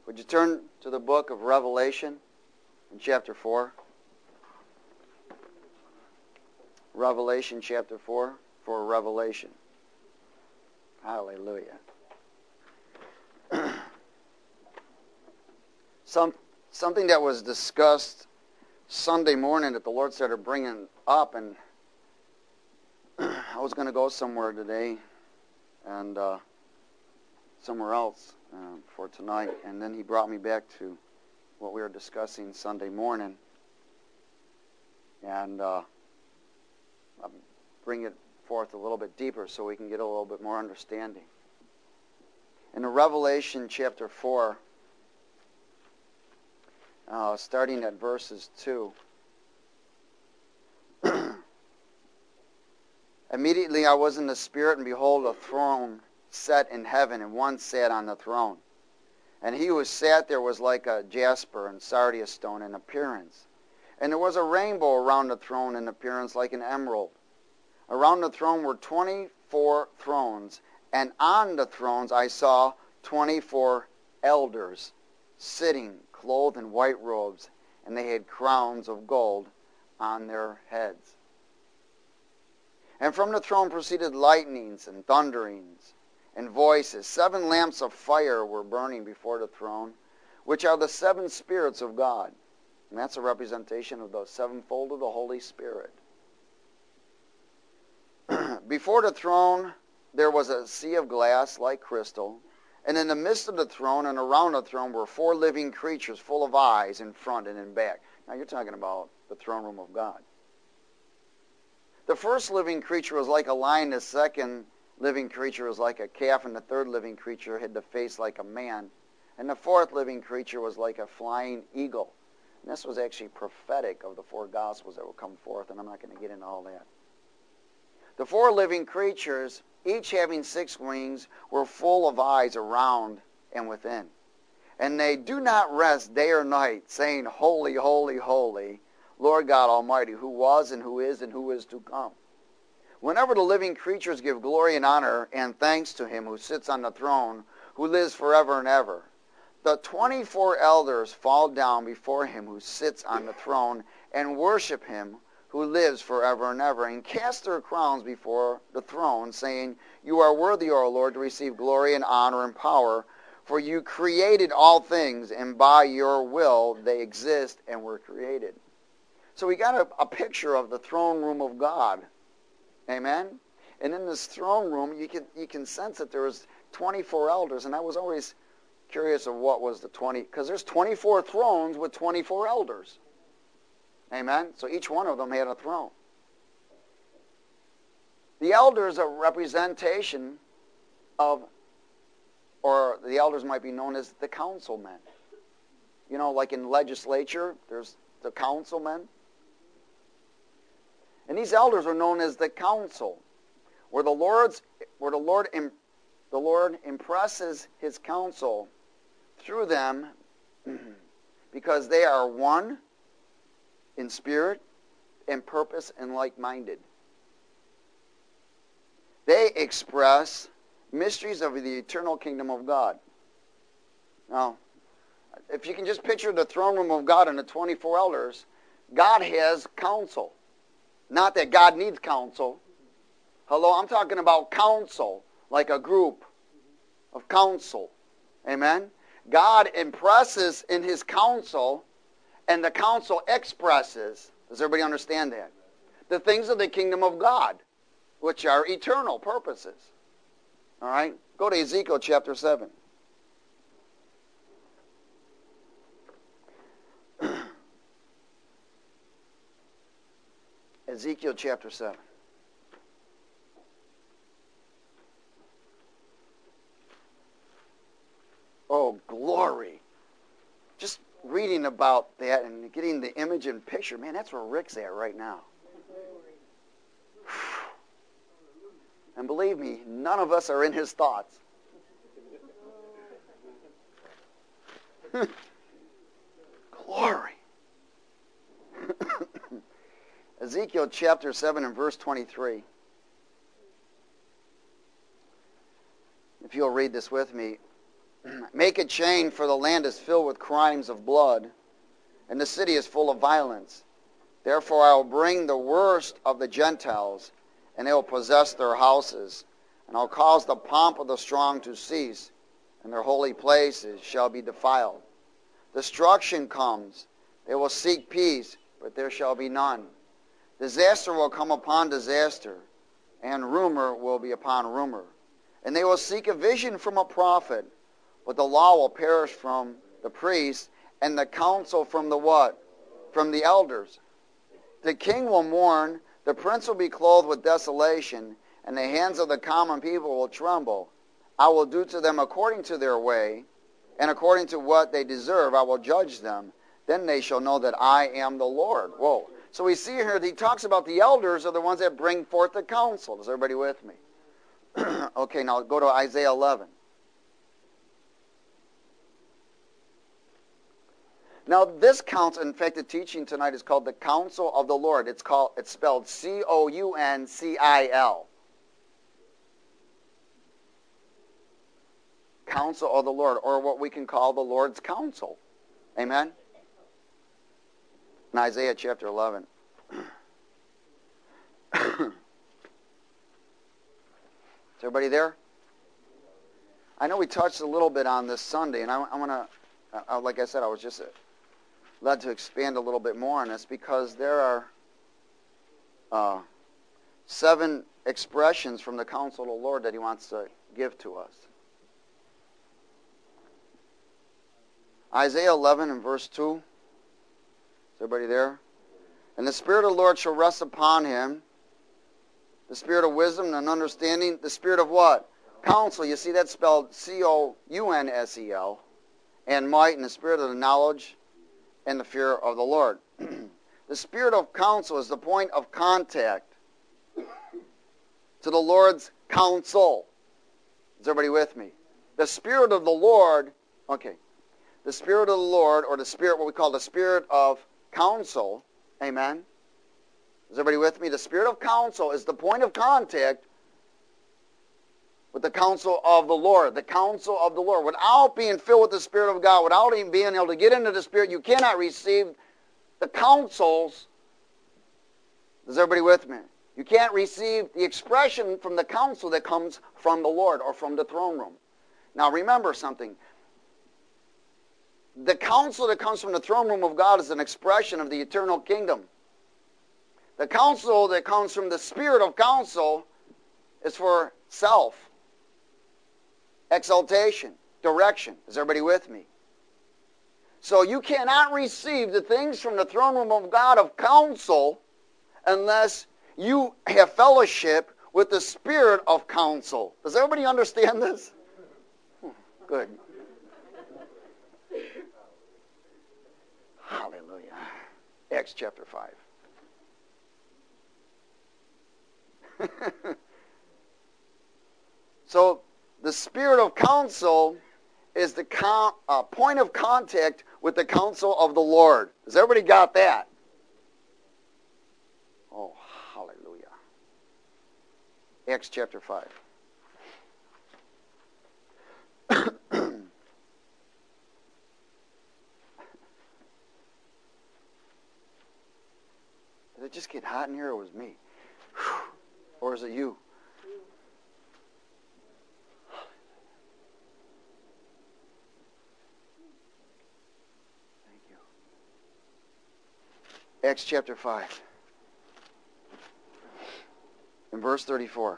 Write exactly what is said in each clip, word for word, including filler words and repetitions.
Would you turn to the book of Revelation in chapter four? Revelation chapter four for Revelation. Hallelujah. Some, something that was discussed Sunday morning that the Lord started bringing up, and I was going to go somewhere today and uh, somewhere else uh, for tonight, and then he brought me back to what we were discussing Sunday morning, and uh, I'll bring it forth a little bit deeper so we can get a little bit more understanding. In the Revelation chapter four, uh, starting at verses two, immediately I was in the Spirit, and behold, a throne set in heaven, and one sat on the throne. And he who sat there was like a jasper and sardius stone in appearance. And there was a rainbow around the throne in appearance like an emerald. Around the throne were twenty-four thrones, and on the thrones I saw twenty-four elders sitting, clothed in white robes, and they had crowns of gold on their heads. And from the throne proceeded lightnings and thunderings and voices. Seven lamps of fire were burning before the throne, which are the seven spirits of God. And that's a representation of the sevenfold of the Holy Spirit. Before the throne there was a sea of glass like crystal, and in the midst of the throne and around the throne were four living creatures full of eyes in front and in back. Now you're talking about the throne room of God. The first living creature was like a lion, the second living creature was like a calf, and the third living creature had the face like a man, and the fourth living creature was like a flying eagle. And this was actually prophetic of the four Gospels that will come forth, and I'm not going to get into all that. The four living creatures, each having six wings, were full of eyes around and within. And they do not rest day or night, saying, Holy, holy, holy, Lord God Almighty, who was and who is and who is to come. Whenever the living creatures give glory and honor and thanks to him who sits on the throne, who lives forever and ever, the twenty-four elders fall down before him who sits on the throne and worship him who lives forever and ever, and cast their crowns before the throne, saying, You are worthy, O Lord, to receive glory and honor and power, for you created all things, and by your will they exist and were created. So we got a, a picture of the throne room of God. Amen? And in this throne room, you can you can sense that there was twenty-four elders, and I was always curious of what was the twenty, because there's twenty-four thrones with twenty-four elders. Amen? So each one of them had a throne. The elders are a representation of, or the elders might be known as the councilmen. You know, like in legislature, there's the councilmen. And these elders are known as the council, where the Lord's, where the Lord, the Lord impresses His counsel through them, because they are one in spirit and purpose and like-minded. They express mysteries of the eternal kingdom of God. Now, if you can just picture the throne room of God and the twenty-four elders, God has counsel. Not that God needs counsel. Hello, I'm talking about counsel, like a group of counsel. Amen? God impresses in His counsel, and the counsel expresses, does everybody understand that? The things of the kingdom of God, which are eternal purposes. All right? Go to Ezekiel chapter seven. Ezekiel chapter seven. Oh, glory. Just reading about that and getting the image and picture, man, that's where Rick's at right now. And believe me, none of us are in his thoughts. Glory. Ezekiel chapter seven and verse twenty-three. If you'll read this with me. Make a chain, for the land is filled with crimes of blood, and the city is full of violence. Therefore I will bring the worst of the Gentiles, and they will possess their houses. And I'll cause the pomp of the strong to cease, and their holy places shall be defiled. Destruction comes. They will seek peace, but there shall be none. Disaster will come upon disaster, and rumor will be upon rumor. And they will seek a vision from a prophet, but the law will perish from the priests, and the counsel from the what? From the elders. The king will mourn, the prince will be clothed with desolation, and the hands of the common people will tremble. I will do to them according to their way, and according to what they deserve I will judge them. Then they shall know that I am the Lord. Whoa. So we see here that he talks about the elders are the ones that bring forth the counsel. Is everybody with me? Okay, now go to Isaiah eleven. Now this counsel, in fact the teaching tonight is called the counsel of the Lord. It's called it's spelled C O U N C I L. Counsel of the Lord, or what we can call the Lord's counsel. Amen? In Isaiah chapter eleven. Is everybody there? I know we touched a little bit on this Sunday, and I, I want to, uh, like I said, I was just led to expand a little bit more on this because there are uh, seven expressions from the counsel of the Lord that he wants to give to us. Isaiah eleven and verse two. Is everybody there? And the Spirit of the Lord shall rest upon him, the Spirit of wisdom and understanding, the Spirit of what? Counsel. You see that's spelled C O U N S E L. And might, and the Spirit of the knowledge and the fear of the Lord. The Spirit of counsel is the point of contact to the Lord's counsel. Is everybody with me? The Spirit of the Lord, okay, the Spirit of the Lord, or the Spirit, what we call the Spirit of counsel, amen? Is everybody with me? The Spirit of counsel is the point of contact with the counsel of the Lord, the counsel of the Lord. Without being filled with the Spirit of God, without even being able to get into the Spirit, you cannot receive the counsels. Is everybody with me? You can't receive the expression from the counsel that comes from the Lord or from the throne room. Now remember something. The counsel that comes from the throne room of God is an expression of the eternal kingdom. The counsel that comes from the Spirit of counsel is for self, exaltation, direction. Is everybody with me? So you cannot receive the things from the throne room of God of counsel unless you have fellowship with the Spirit of counsel. Does everybody understand this? Good. Hallelujah. Acts chapter five. So the Spirit of counsel is the con- uh, point of contact with the counsel of the Lord. Has everybody got that? Oh, hallelujah. Acts chapter five. Did it just get hot in here, or was it me? Or is it you? Thank you. Acts chapter five. In verse thirty-four.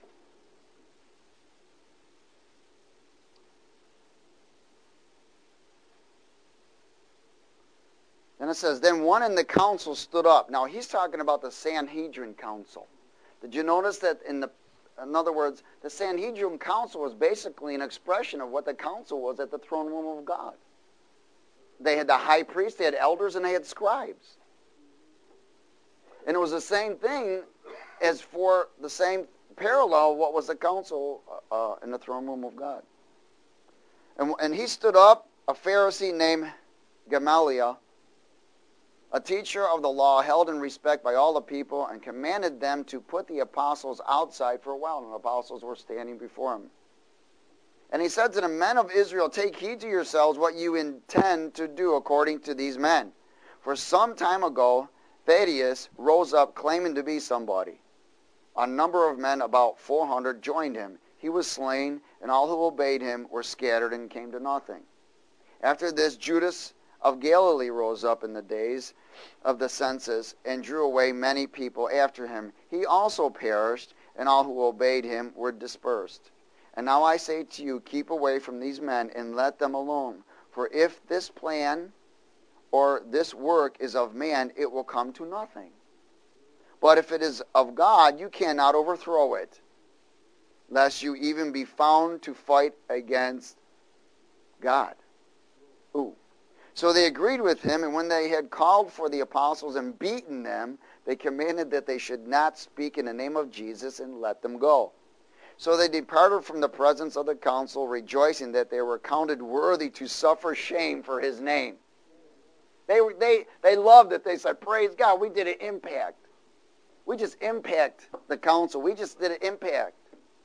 Then it says, then one in the council stood up. Now he's talking about the Sanhedrin council. Did you notice that in the, in other words, the Sanhedrin council was basically an expression of what the council was at the throne room of God. They had the high priest, they had elders, and they had scribes. And it was the same thing as for the same parallel what was the council uh, in the throne room of God. And, and he stood up, a Pharisee named Gamaliel, a teacher of the law, held in respect by all the people, and commanded them to put the apostles outside for a while. And the apostles were standing before him. And he said to the men of Israel, take heed to yourselves what you intend to do according to these men. For some time ago, Thaddeus rose up claiming to be somebody. A number of men, about four hundred, joined him. He was slain, and all who obeyed him were scattered and came to nothing. After this, Judas of Galilee rose up in the days of the census and drew away many people after him. He also perished, and all who obeyed him were dispersed. And now I say to you, keep away from these men and let them alone. For if this plan or this work is of man, it will come to nothing. But if it is of God, you cannot overthrow it, lest you even be found to fight against God. Ooh. So they agreed with him, and when they had called for the apostles and beaten them, they commanded that they should not speak in the name of Jesus and let them go. So they departed from the presence of the council, rejoicing that they were counted worthy to suffer shame for his name. They they they loved it. They said, praise God, we did an impact. We just impact the council. We just did an impact.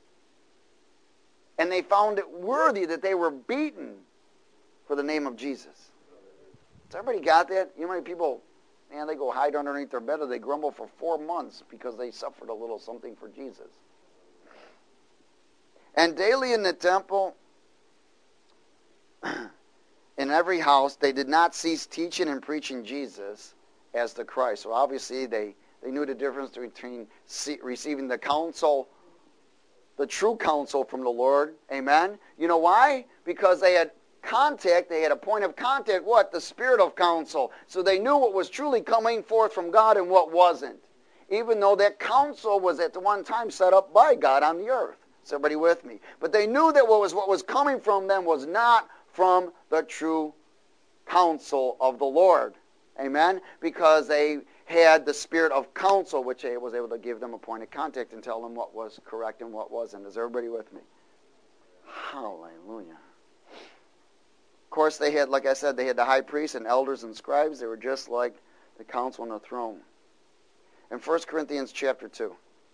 And they found it worthy that they were beaten for the name of Jesus. Has everybody got that? You know how many people, man, they go hide underneath their bed or they grumble for four months because they suffered a little something for Jesus. And daily in the temple, in every house, they did not cease teaching and preaching Jesus as the Christ. So obviously they, they knew the difference between receiving the counsel, the true counsel from the Lord. Amen? You know why? Because they had contact, they had a point of contact, what? The spirit of counsel. So they knew what was truly coming forth from God and what wasn't. Even though that counsel was at the one time set up by God on the earth. Is everybody with me? But they knew that what was what was coming from them was not from the true counsel of the Lord. Amen? Because they had the spirit of counsel, which was able to give them a point of contact and tell them what was correct and what wasn't. Is everybody with me? Hallelujah. Of course, they had, like I said, they had the high priests and elders and scribes. They were just like the council on the throne. In First Corinthians chapter two.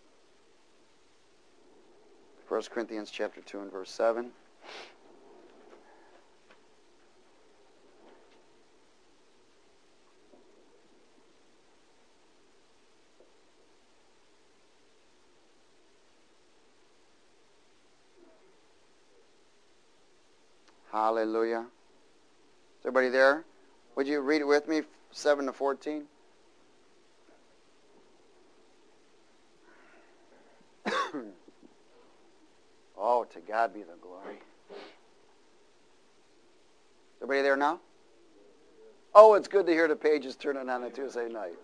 First Corinthians chapter two and verse seven. Hallelujah. Is everybody there? Would you read it with me, seven to fourteen? Oh, to God be the glory. Everybody there now? Oh, it's good to hear the pages turning on a Tuesday night.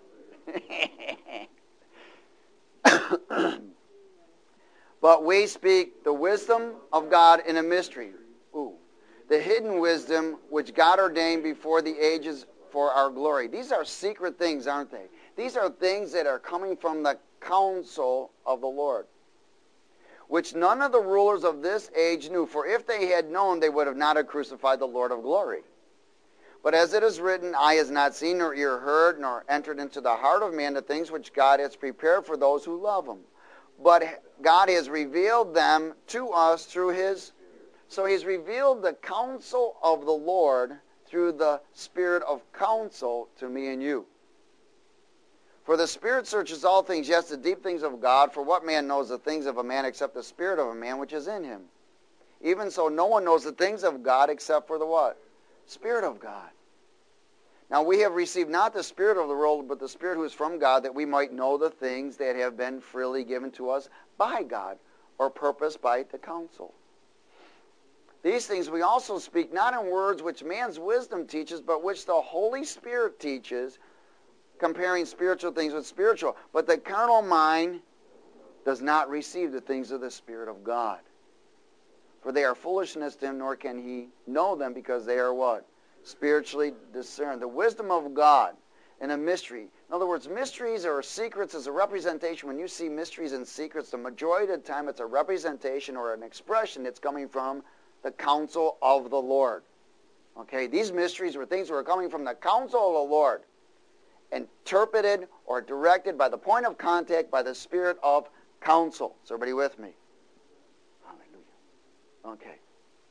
But we speak the wisdom of God in a mystery. Ooh. The hidden wisdom which God ordained before the ages for our glory. These are secret things, aren't they? These are things that are coming from the counsel of the Lord, which none of the rulers of this age knew. For if they had known, they would have not have crucified the Lord of glory. But as it is written, eye has not seen, nor ear heard, nor entered into the heart of man the things which God has prepared for those who love him. But God has revealed them to us through his... So he's revealed the counsel of the Lord through the spirit of counsel to me and you. For the Spirit searches all things, yes, the deep things of God. For what man knows the things of a man except the spirit of a man which is in him? Even so, no one knows the things of God except for the what? Spirit of God. Now we have received not the spirit of the world, but the Spirit who is from God, that we might know the things that have been freely given to us by God, or purposed by the counsel. These things we also speak, not in words which man's wisdom teaches, but which the Holy Spirit teaches, comparing spiritual things with spiritual. But the carnal mind does not receive the things of the Spirit of God. For they are foolishness to him, nor can he know them, because they are what? Spiritually discerned. The wisdom of God in a mystery. In other words, mysteries or secrets is a representation. When you see mysteries and secrets, the majority of the time it's a representation or an expression that's coming from the counsel of the Lord. Okay, these mysteries were things that were coming from the counsel of the Lord, interpreted or directed by the point of contact by the spirit of counsel. Is everybody with me? Hallelujah. Okay.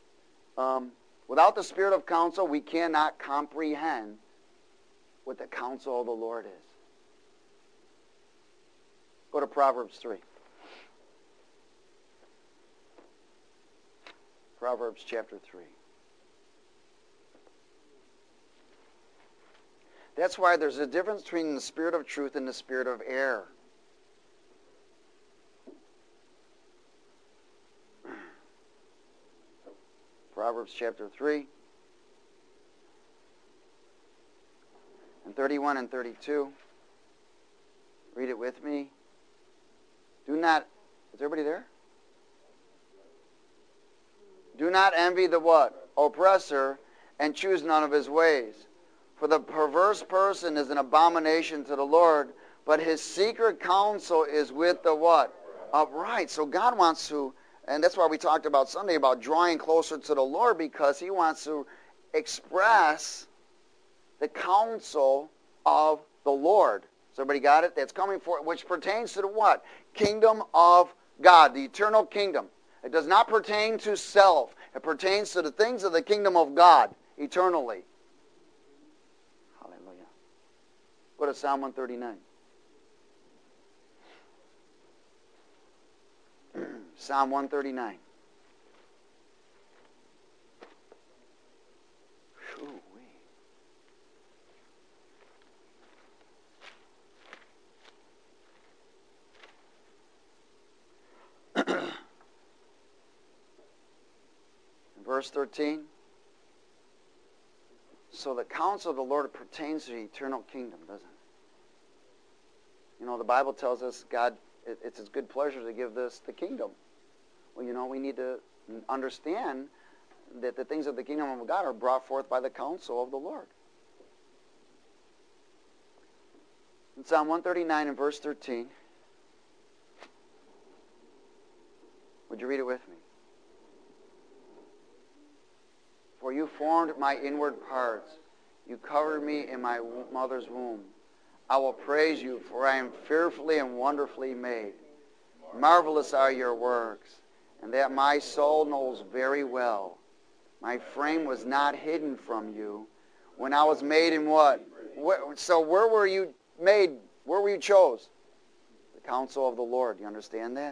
Um, without the spirit of counsel, we cannot comprehend what the counsel of the Lord is. Go to Proverbs three. Proverbs chapter three. That's why there's a difference between the spirit of truth and the spirit of error. Proverbs chapter three and thirty-one and thirty-two. Read it with me. Do not, is everybody there? Do not envy the what? Oppressor, and choose none of his ways. For the perverse person is an abomination to the Lord, but his secret counsel is with the what? Upright. So God wants to, and that's why we talked about Sunday about drawing closer to the Lord, because he wants to express the counsel of the Lord. So everybody got it? That's coming for, which pertains to the what? Kingdom of God, the eternal kingdom. It does not pertain to self. It pertains to the things of the kingdom of God eternally. Hallelujah. Go to Psalm one thirty-nine. Psalm one thirty-nine. Verse thirteen. So the counsel of the Lord pertains to the eternal kingdom, doesn't it? You know, the Bible tells us God, it, it's his good pleasure to give this the kingdom. Well, you know, we need to understand that the things of the kingdom of God are brought forth by the counsel of the Lord. In Psalm one thirty-nine and verse thirteen, would you read it with me? For you formed my inward parts. You covered me in my mother's womb. I will praise you, for I am fearfully and wonderfully made. Marvelous are your works, and that my soul knows very well. My frame was not hidden from you when I was made in what? Where, so where were you made? Where were you chose? The counsel of the Lord. You understand that?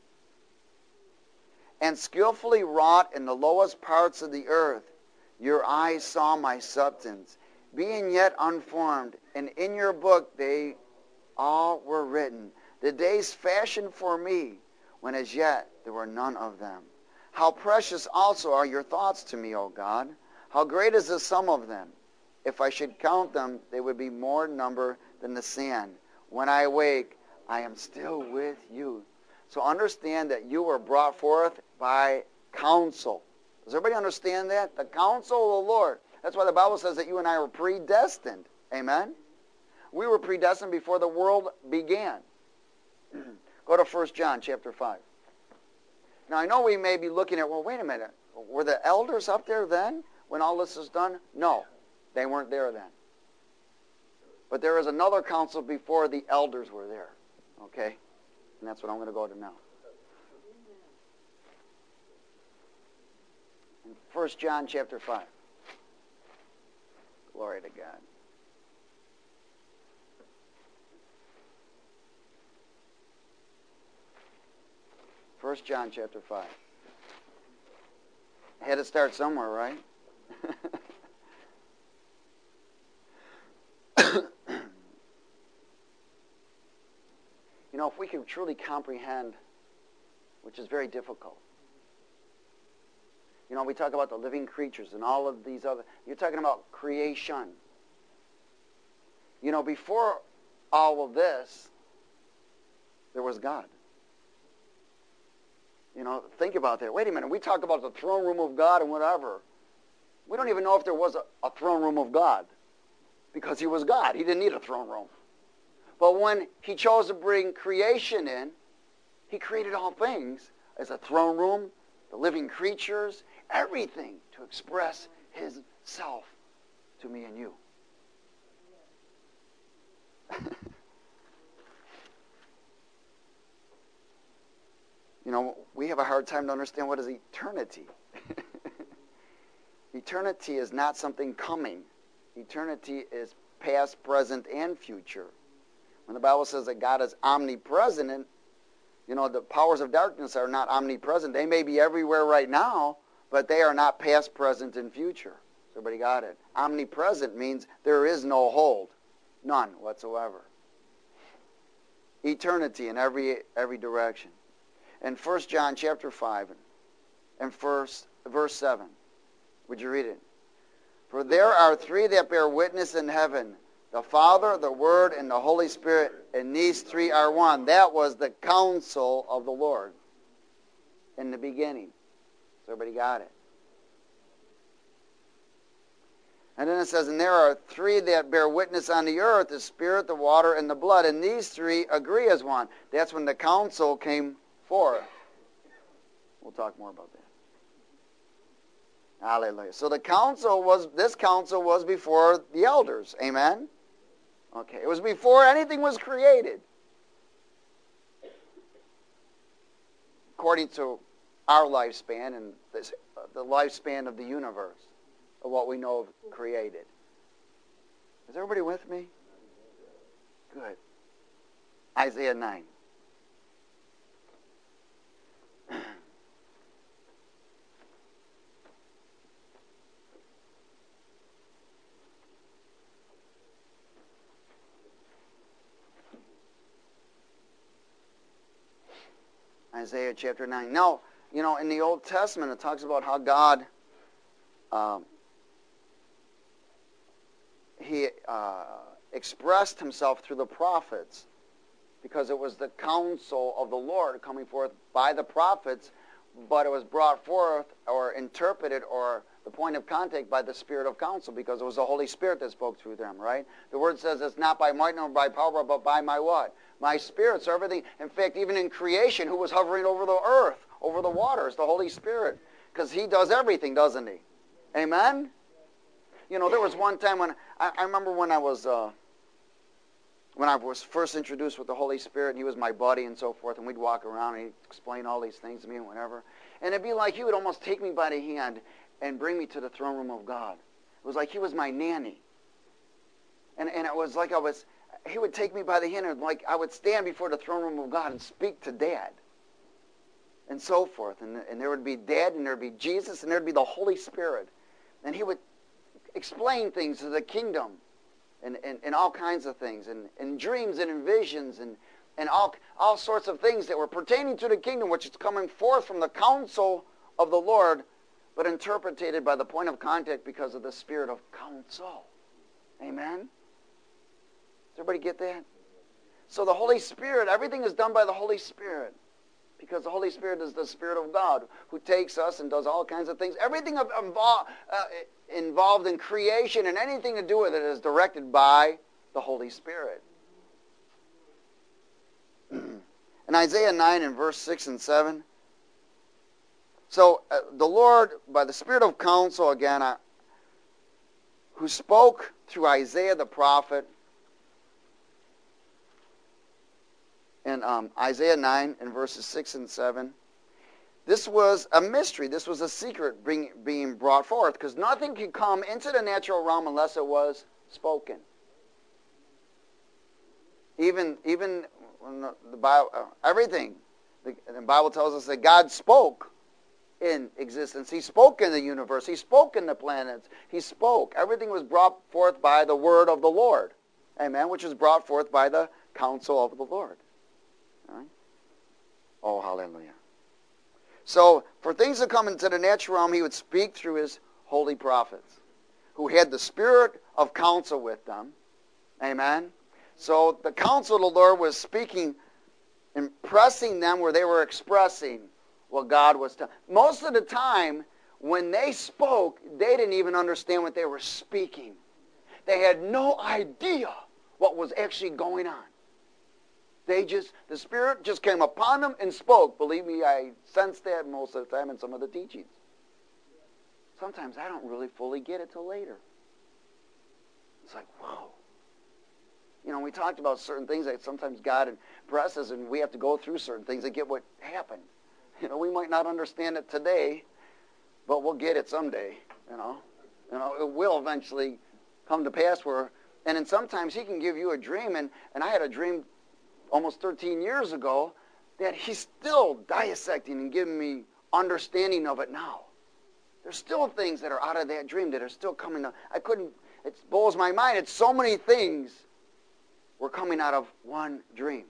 And skillfully wrought in the lowest parts of the earth, your eyes saw my substance, being yet unformed, and in your book they all were written, the days fashioned for me, when as yet there were none of them. How precious also are your thoughts to me, O God! How great is the sum of them! If I should count them, they would be more number than the sand. When I awake, I am still with you. So understand that you were brought forth by counsel. Does everybody understand that? The counsel of the Lord. That's why the Bible says that you and I were predestined. Amen? We were predestined before the world began. Go to First John chapter five. Now I know we may be looking at, well, wait a minute. Were the elders up there then when all this is done? No, they weren't there then. But there is another council before the elders were there. Okay? And that's what I'm going to go to now. In First John chapter five. Glory to God. First John chapter five. I had to start somewhere, right? You know, if we can truly comprehend, which is very difficult. You know, we talk about the living creatures and all of these other, you're talking about creation. You know, before all of this, there was God. You know, think about that. Wait a minute, we talk about the throne room of God and whatever. We don't even know if there was a, a throne room of God, because he was God. He didn't need a throne room. But when he chose to bring creation in, he created all things as a throne room, the living creatures, everything to express his self to me and you. You know, we have a hard time to understand what is eternity. Eternity is not something coming. Eternity is past, present, and future. When the Bible says that God is omnipresent, you know, the powers of darkness are not omnipresent. They may be everywhere right now, but they are not past, present, and future. Everybody got it? Omnipresent means there is no hold. None whatsoever. Eternity in every every direction. In First John chapter five and first verse seven, would you read it? For there are three that bear witness in heaven, the Father, the Word, and the Holy Spirit, and these three are one. That was the counsel of the Lord in the beginning. So everybody got it? And then it says, and there are three that bear witness on the earth, the Spirit, the water, and the blood. And these three agree as one. That's when the council came forth. We'll talk more about that. Hallelujah. So the council was, this council was before the elders. Amen? Okay. It was before anything was created. According to our lifespan and this, uh, the lifespan of the universe. Of what we know of created. Is everybody with me? Good. Isaiah nine. Isaiah chapter nine. Now, you know, in the Old Testament it talks about how God um, He uh, expressed himself through the prophets because it was the counsel of the Lord coming forth by the prophets, but it was brought forth or interpreted or the point of contact by the Spirit of counsel because it was the Holy Spirit that spoke through them, right? The Word says it's not by might nor by power, but by my what? My Spirit. So everything, in fact, even in creation, who was hovering over the earth, over the waters? The Holy Spirit. Because He does everything, doesn't He? Amen? You know, there was one time when, I, I remember when I was, uh, when I was first introduced with the Holy Spirit, and He was my buddy and so forth, and we'd walk around and He'd explain all these things to me and whatever. And it'd be like He would almost take me by the hand and bring me to the throne room of God. It was like He was my nanny. And, and it was like I was, He would take me by the hand and like I would stand before the throne room of God and speak to Dad. And so forth. And, and there would be Dad, and there would be Jesus, and there would be the Holy Spirit. And He would explain things to the kingdom and, and, and all kinds of things and, and dreams and in visions and, and all, all sorts of things that were pertaining to the kingdom, which is coming forth from the counsel of the Lord, but interpreted by the point of contact because of the Spirit of counsel. Amen? Does everybody get that? So the Holy Spirit, everything is done by the Holy Spirit. Because the Holy Spirit is the Spirit of God who takes us and does all kinds of things. Everything involved, uh, involved in creation and anything to do with it is directed by the Holy Spirit. In Isaiah nine and verse six and seven, so uh, the Lord, by the Spirit of counsel again, uh, who spoke through Isaiah the prophet, in um, Isaiah nine and verses six and seven. This was a mystery. This was a secret being, being brought forth because nothing could come into the natural realm unless it was spoken. Even, even when the, the Bible, uh, everything, the, the Bible tells us that God spoke in existence. He spoke in the universe. He spoke in the planets. He spoke. Everything was brought forth by the word of the Lord. Amen. Which was brought forth by the counsel of the Lord. Right? Oh, hallelujah. So, for things to come into the natural realm, He would speak through His holy prophets, who had the Spirit of counsel with them. Amen? So, the counsel of the Lord was speaking, impressing them where they were expressing what God was telling. Most of the time, when they spoke, they didn't even understand what they were speaking. They had no idea what was actually going on. They just, the Spirit just came upon them and spoke. Believe me, I sensed that most of the time in some of the teachings. Sometimes I don't really fully get it till later. It's like, whoa. You know, we talked about certain things that sometimes God impresses, and we have to go through certain things to get what happened. You know, we might not understand it today, but we'll get it someday. You know, you know, it will eventually come to pass where, and then sometimes he can give you a dream, and, and I had a dream almost thirteen years ago that he's still dissecting and giving me understanding of it now. There's still things that are out of that dream that are still coming up. I couldn't, it blows my mind. It's so many things were coming out of one dream.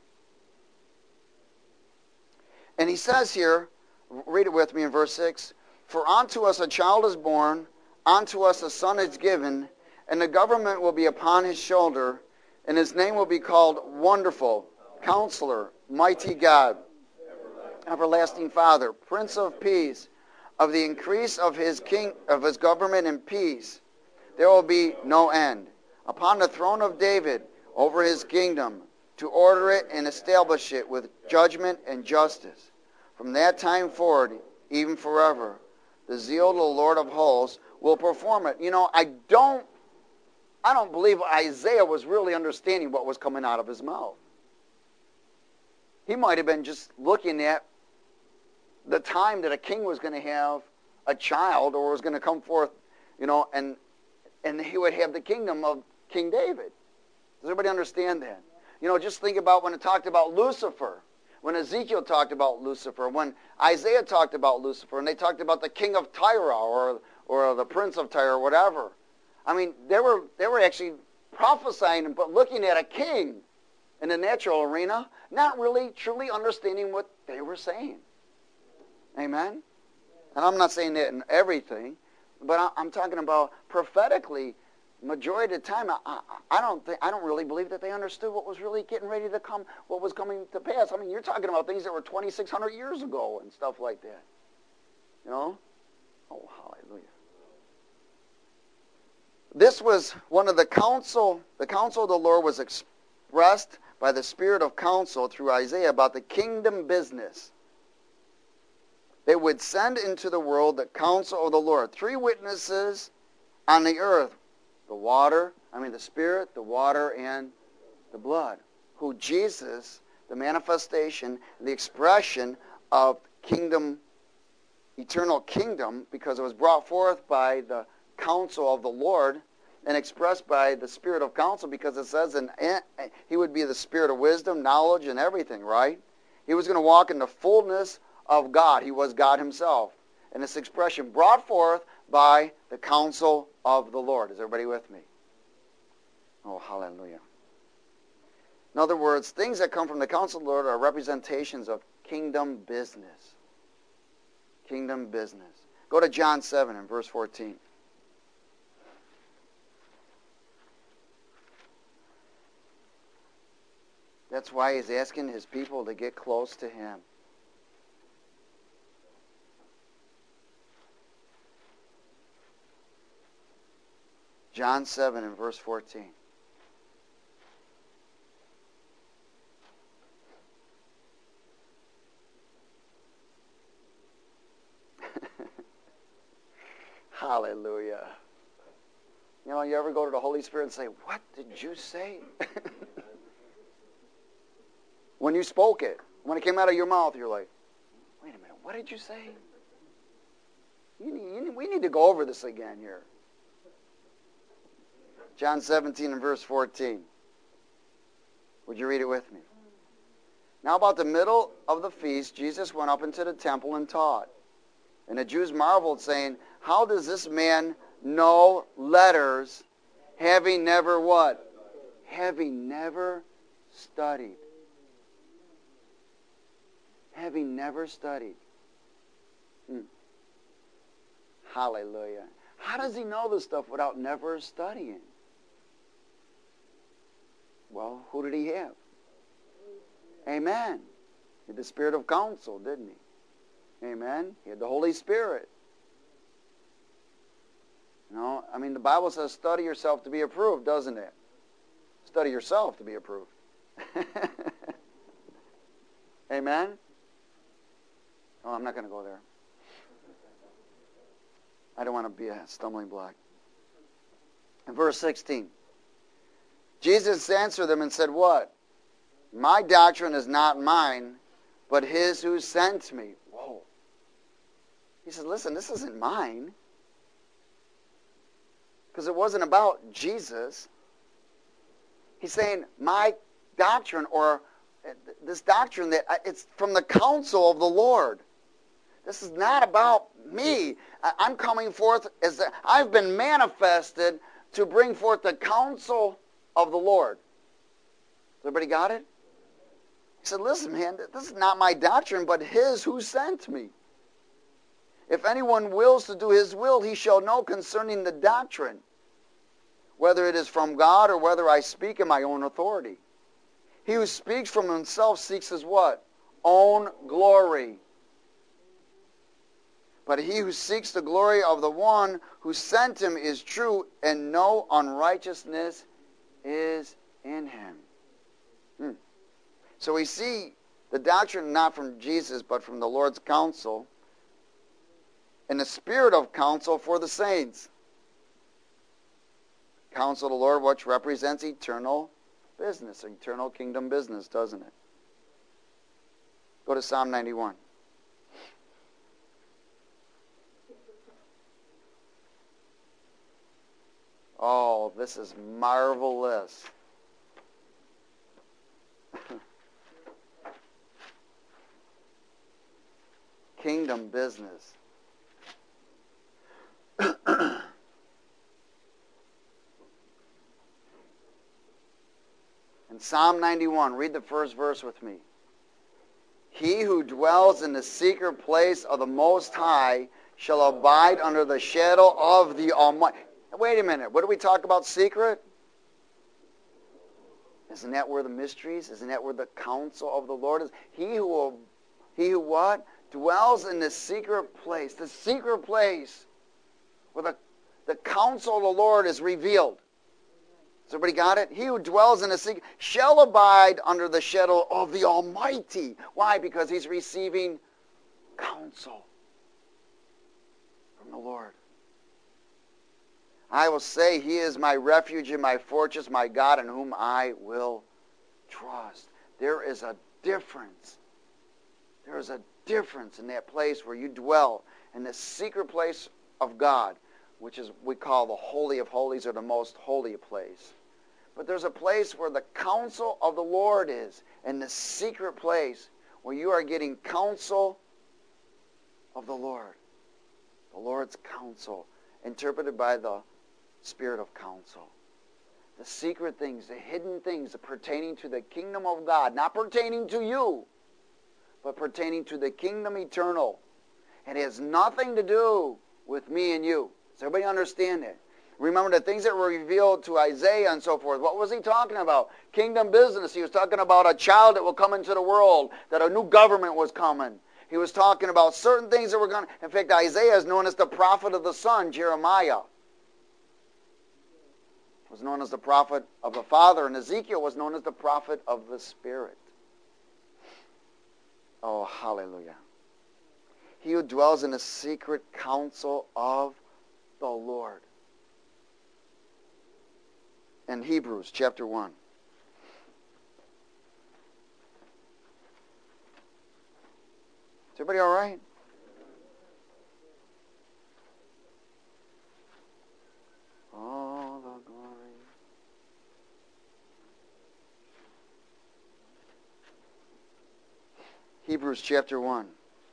And he says here, read it with me in verse six, "For unto us a child is born, unto us a son is given, and the government will be upon his shoulder, and his name will be called Wonderful, Counselor, Mighty God, Everlasting Father, Prince of Peace. Of the increase of his king of his government and peace, there will be no end. Upon the throne of David, over his kingdom, to order it and establish it with judgment and justice. From that time forward, even forever, the zeal of the Lord of hosts will perform it." You know, I don't, I don't believe Isaiah was really understanding what was coming out of his mouth. He might have been just looking at the time that a king was going to have a child, or was going to come forth, you know, and and he would have the kingdom of King David. Does everybody understand that? You know, just think about when it talked about Lucifer, when Ezekiel talked about Lucifer, when Isaiah talked about Lucifer, and they talked about the king of Tyre, or or the prince of Tyre, or whatever. I mean, they were they were actually prophesying, but looking at a king in the natural arena, not really truly understanding what they were saying. Amen? And I'm not saying that in everything, but I'm talking about prophetically. Majority of the time, I, I, I don't think I don't really believe that they understood what was really getting ready to come, what was coming to pass. I mean, you're talking about things that were twenty-six hundred years ago and stuff like that. You know? Oh, hallelujah. This was one of the counsel, the counsel of the Lord was expressed by the spirit of counsel through Isaiah about the kingdom business. They would send into the world the counsel of the Lord. Three witnesses on the earth. The water, I mean the spirit, the water, and the blood. Who Jesus, the manifestation, the expression of kingdom, eternal kingdom, because it was brought forth by the counsel of the Lord and expressed by the spirit of counsel, because it says in, he would be the spirit of wisdom, knowledge, and everything, right? He was going to walk in the fullness of God. He was God himself. And this expression brought forth by the counsel of the Lord. Is everybody with me? Oh, hallelujah. In other words, things that come from the counsel of the Lord are representations of kingdom business. Kingdom business. Go to John seven and verse fourteen. That's why he's asking his people to get close to him. John seven and verse fourteen. Hallelujah. You know, you ever go to the Holy Spirit and say, "What did you say?" When you spoke it, when it came out of your mouth, you're like, "Wait a minute, what did you say?" You need, you need, we need to go over this again here. John seventeen and verse fourteen. Would you read it with me? Now about the middle of the feast, Jesus went up into the temple and taught. And the Jews marveled, saying, "How does this man know letters, having never" what? Having never studied. Having never studied. Hmm. Hallelujah. How does he know this stuff without never studying? Well, who did he have? Amen. He had the spirit of counsel, didn't he? Amen. He had the Holy Spirit. You know, I mean, the Bible says, study yourself to be approved, doesn't it? Study yourself to be approved. Amen? Oh, I'm not going to go there. I don't want to be a stumbling block. In verse sixteen, Jesus answered them and said, what? My doctrine is not mine, but his who sent me. Whoa. He said, listen, this isn't mine. Because it wasn't about Jesus. He's saying, my doctrine, or this doctrine, that it's from the counsel of the Lord. This is not about me. I'm coming forth as the, I've been manifested to bring forth the counsel of the Lord. Everybody got it? He said, listen, man, this is not my doctrine, but his who sent me. If anyone wills to do his will, he shall know concerning the doctrine, whether it is from God or whether I speak in my own authority. He who speaks from himself seeks his what? Own glory. But he who seeks the glory of the one who sent him is true, and no unrighteousness is in him. Hmm. So we see the doctrine not from Jesus, but from the Lord's counsel, and the spirit of counsel for the saints. Counsel of the Lord, which represents eternal business, eternal kingdom business, doesn't it? Go to Psalm ninety-one. Oh, this is marvelous. Kingdom business. In Psalm ninety-one, read the first verse with me. He who dwells in the secret place of the Most High shall abide under the shadow of the Almighty. Wait a minute. What do we talk about secret? Isn't that where the mysteries? Isn't that where the counsel of the Lord is? He who will, he who what? Dwells in the secret place. The secret place where the, the counsel of the Lord is revealed. Has everybody got it? He who dwells in the secret shall abide under the shadow of the Almighty. Why? Because he's receiving counsel from the Lord. I will say, he is my refuge and my fortress, my God, in whom I will trust. There is a difference. There is a difference in that place where you dwell, in the secret place of God, which is we call the Holy of Holies, or the most holy place. But there's a place where the counsel of the Lord is, in the secret place where you are getting counsel of the Lord. The Lord's counsel, interpreted by the Spirit of counsel. The secret things, the hidden things pertaining to the kingdom of God, not pertaining to you, but pertaining to the kingdom eternal. It has nothing to do with me and you. Does everybody understand that? Remember the things that were revealed to Isaiah and so forth. What was he talking about? Kingdom business. He was talking about a child that will come into the world, that a new government was coming. He was talking about certain things that were going to... In fact, Isaiah is known as the prophet of the Son. Jeremiah was known as the prophet of the Father, and Ezekiel was known as the prophet of the Spirit. Oh, hallelujah. He who dwells in the secret counsel of the Lord. In Hebrews chapter one. Is everybody all right? All the glory. Hebrews chapter one.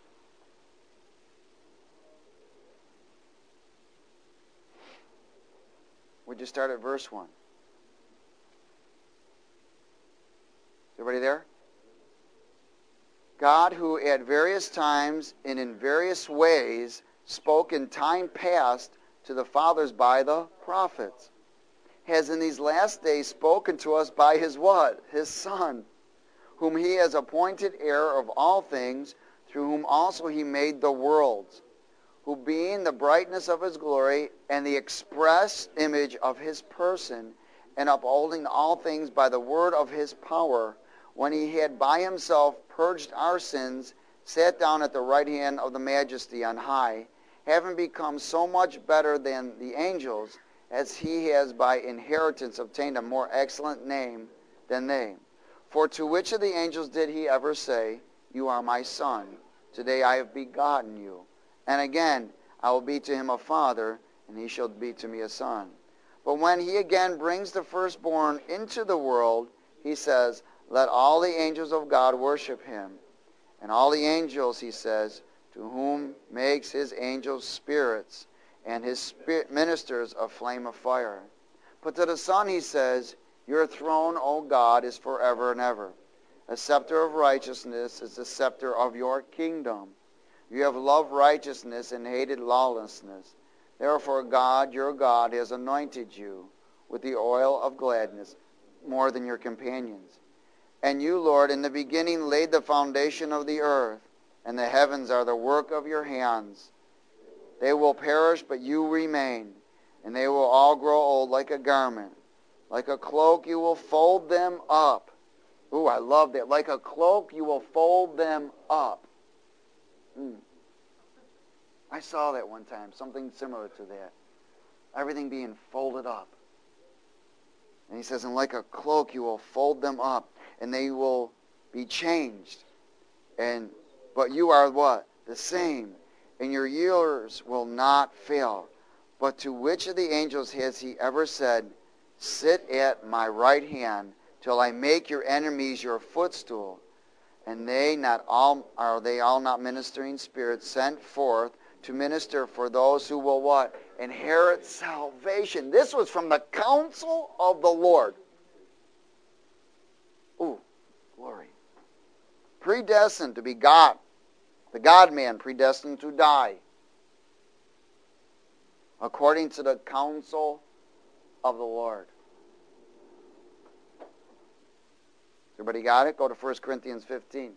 We just start at verse one. Is everybody there? God, who at various times and in various ways spoke in time past to the fathers by the prophets, has in these last days spoken to us by his what? His Son, whom he has appointed heir of all things, through whom also he made the worlds, who being the brightness of his glory and the express image of his person, and upholding all things by the word of his power, when he had by himself purged our sins, sat down at the right hand of the Majesty on high, having become so much better than the angels, as he has by inheritance obtained a more excellent name than they. For to which of the angels did he ever say, You are my son, today I have begotten you? And again, I will be to him a father, and he shall be to me a son. But when he again brings the firstborn into the world, he says, let all the angels of God worship him. And all the angels, he says, to whom makes his angels spirits, and his spirit ministers a flame of fire. But to the Son he says, your throne, O God, is forever and ever. A scepter of righteousness is the scepter of your kingdom. You have loved righteousness and hated lawlessness. Therefore God, your God, has anointed you with the oil of gladness more than your companions. And you, Lord, in the beginning laid the foundation of the earth, and the heavens are the work of your hands. They will perish, but you remain, and they will all grow old like a garment. Like a cloak you will fold them up. Ooh, I love that. Like a cloak you will fold them up. Mm. I saw that one time, something similar to that. Everything being folded up. And he says, and like a cloak you will fold them up, and they will be changed. And but you are what? The same. And your years will not fail. But to which of the angels has he ever said, sit at my right hand till I make your enemies your footstool? And they not all are they all not ministering spirits sent forth to minister for those who will what? Inherit salvation. This was from the counsel of the Lord. Ooh, glory. Predestined to be God. The God-man predestined to die. According to the counsel of the Lord. Everybody got it? Go to First Corinthians fifteen.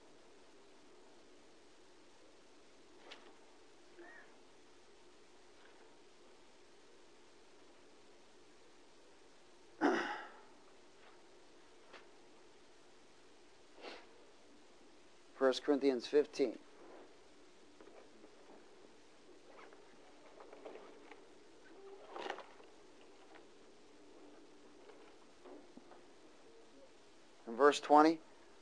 First Corinthians fifteen. And verse twenty.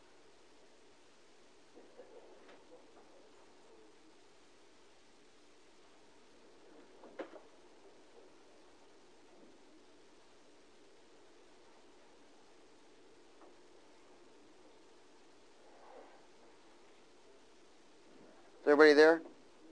Everybody there?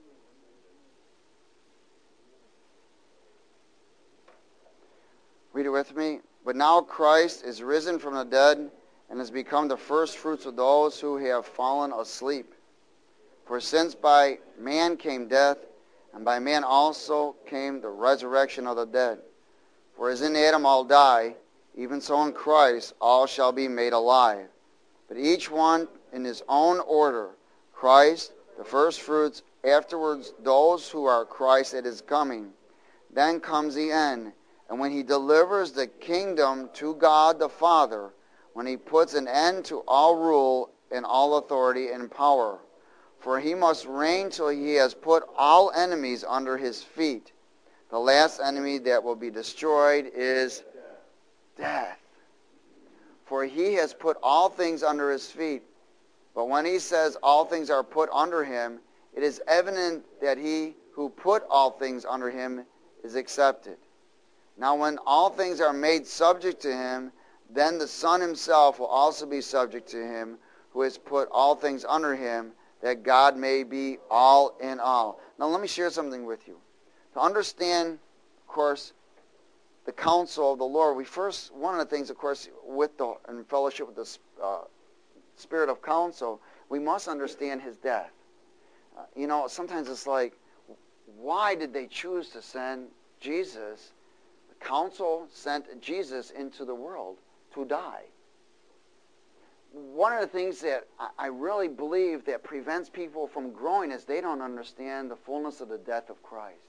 Read it with me. But now Christ is risen from the dead and has become the first fruits of those who have fallen asleep. For since by man came death, and by man also came the resurrection of the dead. For as in Adam all die, even so in Christ all shall be made alive. But each one in his own order, Christ, the first fruits, afterwards those who are Christ at his coming. Then comes the end, and when he delivers the kingdom to God the Father, when he puts an end to all rule and all authority and power. For he must reign till he has put all enemies under his feet. The last enemy that will be destroyed is death. For he has put all things under his feet. But when he says all things are put under him, it is evident that he who put all things under him is accepted. Now when all things are made subject to him, then the Son himself will also be subject to him who has put all things under him, that God may be all in all. Now let me share something with you. To understand, of course, the counsel of the Lord, we first, one of the things, of course, with the, in fellowship with the uh, Spirit of counsel, we must understand his death. Uh, you know, sometimes it's like, why did they choose to send Jesus? The council sent Jesus into the world to die. One of the things that I really believe that prevents people from growing is they don't understand the fullness of the death of Christ.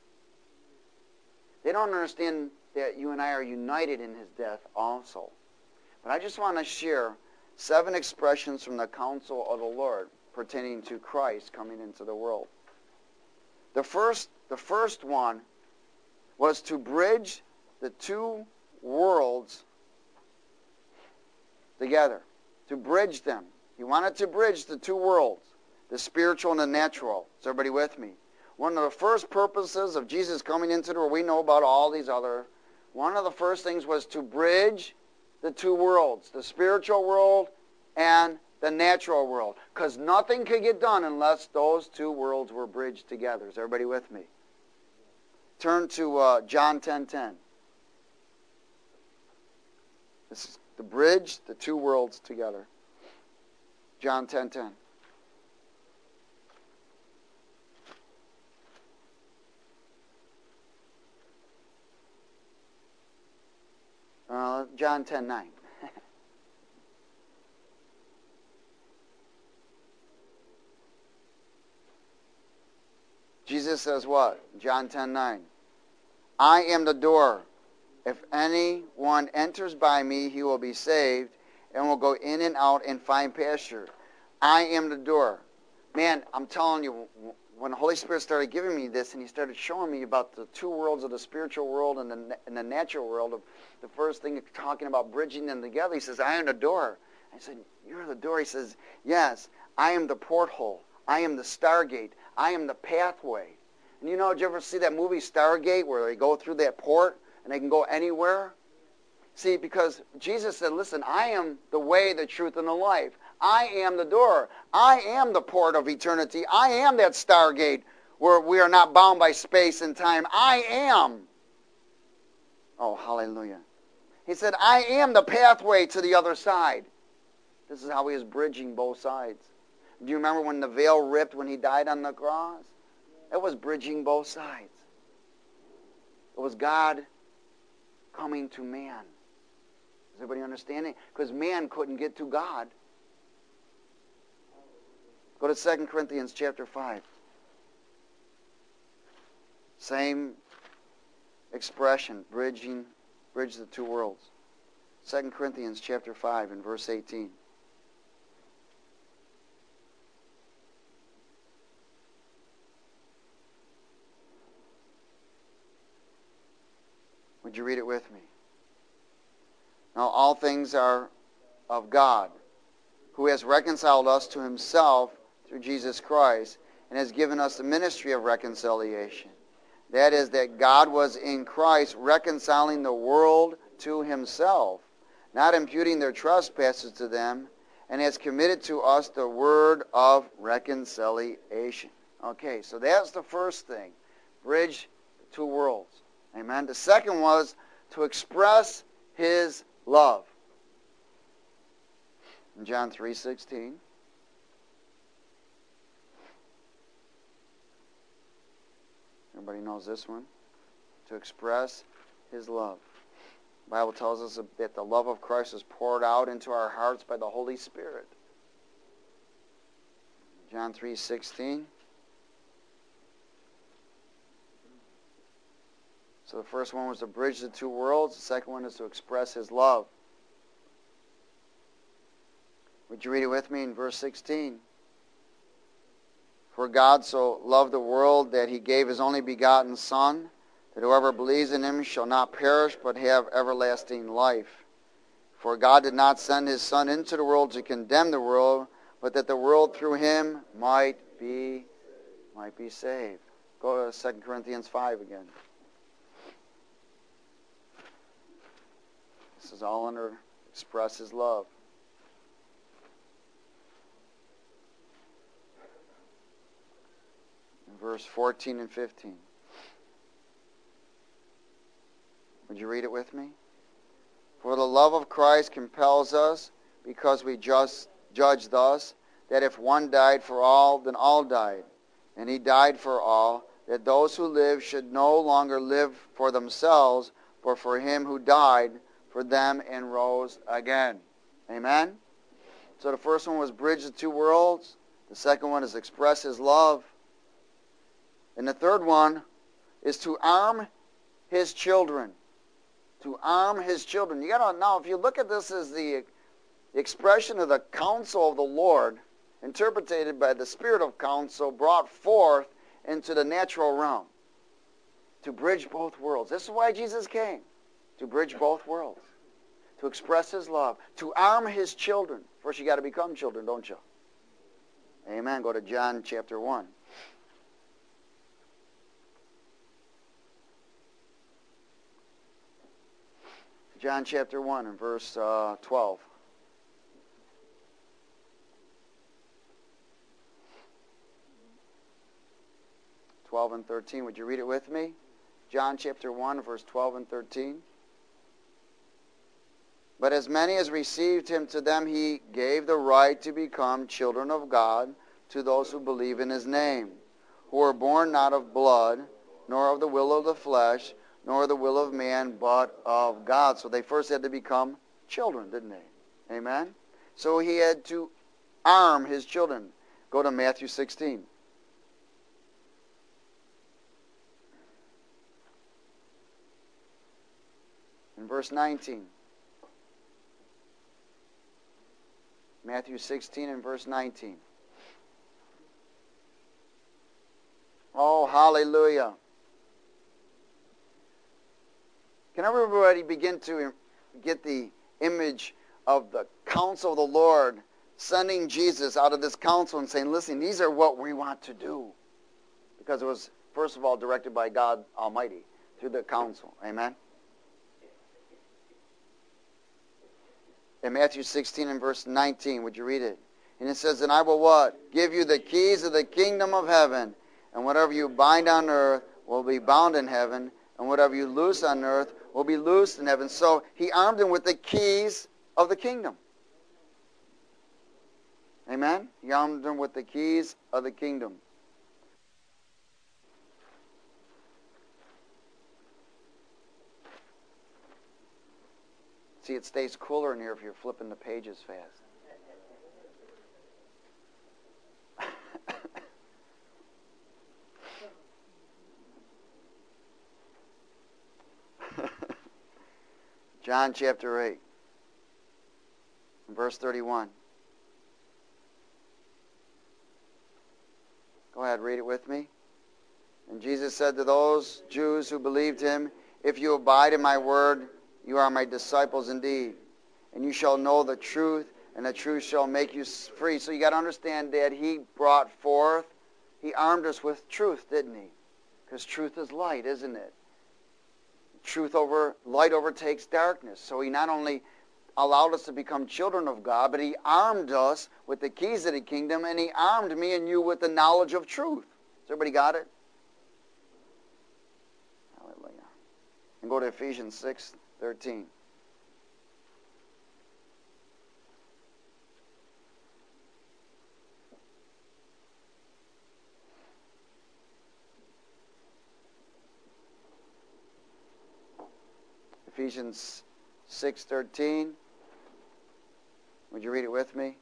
They don't understand that you and I are united in his death also. But I just want to share seven expressions from the counsel of the Lord pertaining to Christ coming into the world. The first, the first one was to bridge the two worlds together. To bridge them. He wanted to bridge the two worlds, the spiritual and the natural. Is everybody with me? One of the first purposes of Jesus coming into the world, we know about all these other One of the first things was to bridge the two worlds, the spiritual world and the natural world. Because nothing could get done unless those two worlds were bridged together. Is everybody with me? Turn to uh, John ten ten. This is to bridge the two worlds together. John ten ten. Uh, John ten nine. Jesus says what? John ten nine. I am the door. If anyone enters by me, he will be saved and will go in and out and find pasture. I am the door. Man, I'm telling you, when the Holy Spirit started giving me this and he started showing me about the two worlds of the spiritual world and the, and the natural world, of the first thing talking about bridging them together, he says, I am the door. I said, you're the door? He says, yes, I am the porthole. I am the stargate. I am the pathway. And you know, did you ever see that movie Stargate where they go through that port and they can go anywhere? See, because Jesus said, listen, I am the way, the truth, and the life. I am the door. I am the port of eternity. I am that Stargate where we are not bound by space and time. I am. Oh, hallelujah. He said, I am the pathway to the other side. This is how he is bridging both sides. Do you remember when the veil ripped when he died on the cross? It was bridging both sides. It was God coming to man. Is everybody understanding? Because man couldn't get to God. Go to Second Corinthians chapter five. Same expression, bridging, bridge the two worlds. Second Corinthians chapter five and verse eighteen. Would you read it with me? Now all things are of God, who has reconciled us to himself through Jesus Christ, and has given us the ministry of reconciliation. That is, that God was in Christ reconciling the world to himself, not imputing their trespasses to them, and has committed to us the word of reconciliation. Okay, so that's the first thing. Bridge the two worlds. Amen. The second was to express his love. In John three sixteen. Everybody knows this one. To express his love. The Bible tells us that the love of Christ is poured out into our hearts by the Holy Spirit. John three sixteen. So the first one was to bridge the two worlds. The second one is to express his love. Would you read it with me in verse sixteen? For God so loved the world that he gave his only begotten Son, that whoever believes in him shall not perish but have everlasting life. For God did not send his Son into the world to condemn the world, but that the world through him might be, might be saved. Go to Second Corinthians five again. This is all under express his love. In verse fourteen and fifteen. Would you read it with me? For the love of Christ compels us, because we just judge thus, that if one died for all, then all died. And he died for all, that those who live should no longer live for themselves, but for him who died for them and rose again. Amen? So the first one was bridge the two worlds. The second one is express his love. And the third one is to arm his children. To arm his children. You got to now, if you look at this as the expression of the counsel of the Lord, interpreted by the spirit of counsel, brought forth into the natural realm. To bridge both worlds. This is why Jesus came. To bridge both worlds. To express his love. To arm his children. First you got to become children, don't you? Amen. Go to John chapter one. John chapter one and verse uh, twelve. twelve and thirteen. Would you read it with me? John chapter one, verse twelve and thirteen. But as many as received him, to them he gave the right to become children of God, to those who believe in his name, who were born not of blood, nor of the will of the flesh, nor the will of man, but of God. So they first had to become children, didn't they? Amen? So he had to arm his children. Go to Matthew sixteen. In verse nineteen. Matthew sixteen and verse nineteen. Oh, hallelujah. Can everybody begin to get the image of the counsel of the Lord sending Jesus out of this council and saying, listen, these are what we want to do. Because it was, first of all, directed by God Almighty through the council. Amen? In Matthew sixteen and verse nineteen, would you read it? And it says, and I will what? Give you the keys of the kingdom of heaven, and whatever you bind on earth will be bound in heaven, and whatever you loose on earth will be loosed in heaven. So he armed him with the keys of the kingdom. Amen? He armed him with the keys of the kingdom. See, it stays cooler in here if you're flipping the pages fast. John chapter eight, verse thirty-one. Go ahead, read it with me. And Jesus said to those Jews who believed him, if you abide in my word, you are my disciples indeed. And you shall know the truth, and the truth shall make you free. So you got to understand that he brought forth, he armed us with truth, didn't he? Because truth is light, isn't it? Truth over, light overtakes darkness. So he not only allowed us to become children of God, but he armed us with the keys of the kingdom, and he armed me and you with the knowledge of truth. Has everybody got it? Hallelujah. And go to Ephesians six thirteen. Ephesians six thirteen. Would you read it with me?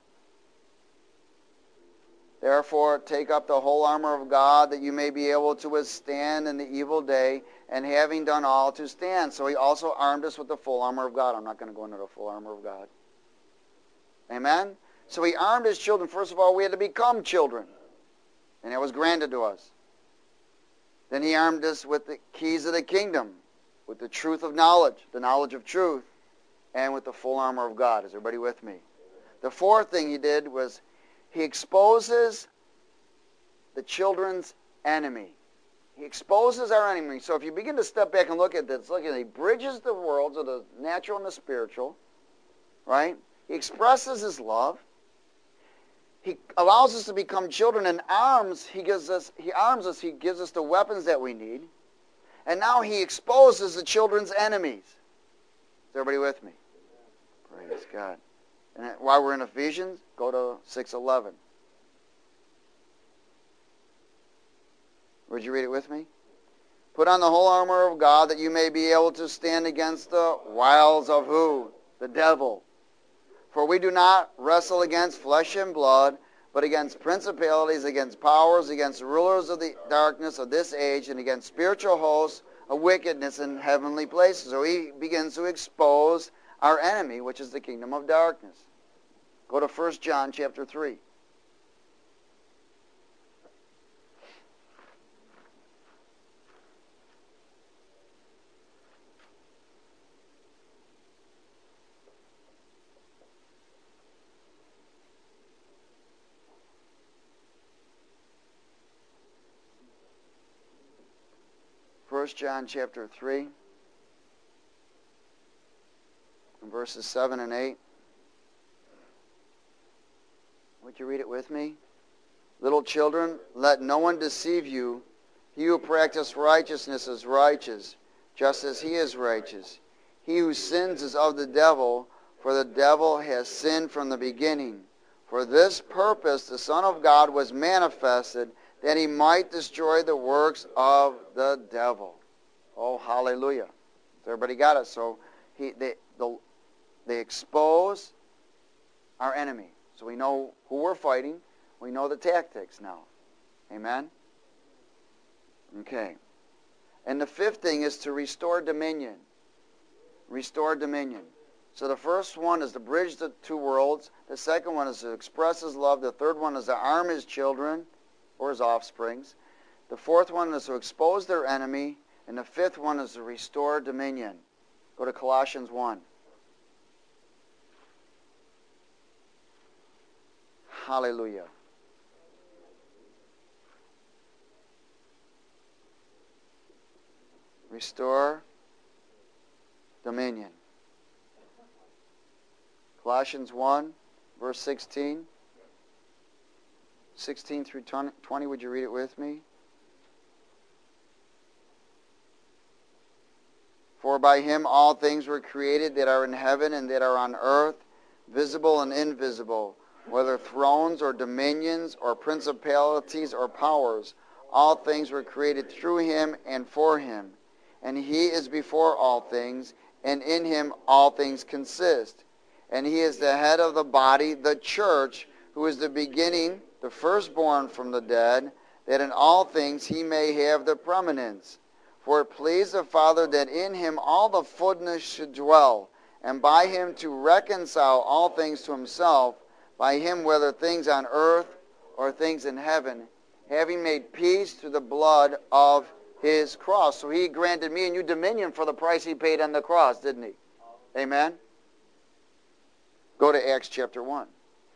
Therefore, take up the whole armor of God, that you may be able to withstand in the evil day, and having done all, to stand. So he also armed us with the full armor of God. I'm not going to go into the full armor of God. Amen? So he armed his children. First of all, we had to become children. And it was granted to us. Then he armed us with the keys of the kingdom, with the truth of knowledge, the knowledge of truth, and with the full armor of God. Is everybody with me? The fourth thing he did was he exposes the children's enemy. He exposes our enemy. So if you begin to step back and look at this, look at it, he bridges the worlds of the natural and the spiritual, right? He expresses his love. He allows us to become children, and arms, he gives us, he arms us, he gives us the weapons that we need. And now he exposes the children's enemies. Is everybody with me? Praise God. And while we're in Ephesians, go to six eleven. Would you read it with me? Put on the whole armor of God, that you may be able to stand against the wiles of who? The devil. For we do not wrestle against flesh and blood, but against principalities, against powers, against rulers of the darkness of this age, and against spiritual hosts of wickedness in heavenly places. So he begins to expose our enemy, which is the kingdom of darkness. Go to First John chapter three. First John chapter three. in verses seven and eight. Would you read it with me? Little children, let no one deceive you. He who practices righteousness is righteous, just as he is righteous. He who sins is of the devil, for the devil has sinned from the beginning. For this purpose the Son of God was manifested, that he might destroy the works of the devil. Oh, hallelujah. Everybody got it? So he, they, the, they expose our enemy. So we know who we're fighting. We know the tactics now. Amen? Okay. And the fifth thing is to restore dominion. Restore dominion. So the first one is to bridge the two worlds. The second one is to express his love. The third one is to arm his children or his offsprings. The fourth one is to expose their enemy. And the fifth one is to restore dominion. Go to Colossians one. Hallelujah. Restore dominion. Colossians one, verse sixteen. sixteen through twenty, would you read it with me? For by him all things were created that are in heaven and that are on earth, visible and invisible, whether thrones or dominions or principalities or powers. All things were created through him and for him. And he is before all things, and in him all things consist. And he is the head of the body, the church, who is the beginning, the firstborn from the dead, that in all things he may have the preeminence. For it pleased the Father that in him all the fullness should dwell, and by him to reconcile all things to himself, by him whether things on earth or things in heaven, having made peace through the blood of his cross. So he granted me and you dominion for the price he paid on the cross, didn't he? Amen? Go to Acts chapter one.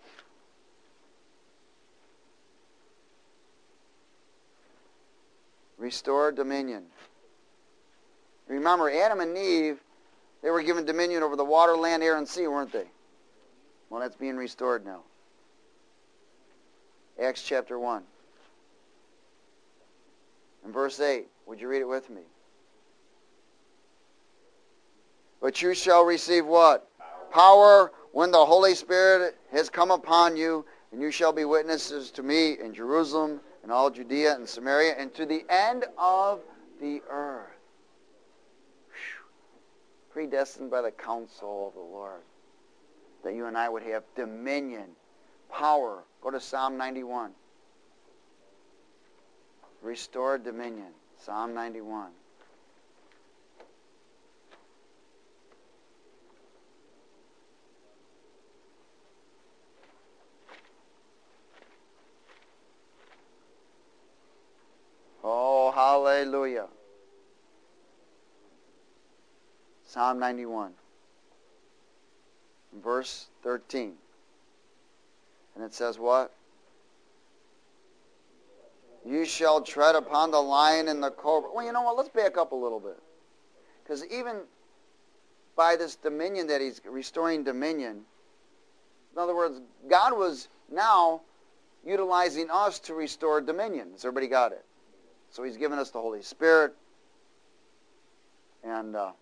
Restore dominion. Remember, Adam and Eve, they were given dominion over the water, land, air, and sea, weren't they? Well, that's being restored now. Acts chapter one. And verse eight. Would you read it with me? But you shall receive what? Power when the Holy Spirit has come upon you, and you shall be witnesses to me in Jerusalem and all Judea and Samaria and to the end of the earth. Whew. Predestined by the counsel of the Lord, that you and I would have dominion, power. Go to Psalm ninety-one. Restore dominion. Psalm ninety-one. Oh, hallelujah. Psalm ninety-one. Verse thirteen. And it says what? You shall tread upon the lion and the cobra. Well, you know what? Let's back up a little bit. Because even by this dominion that he's restoring dominion, in other words, God was now utilizing us to restore dominion. Has everybody got it? So he's given us the Holy Spirit. And uh,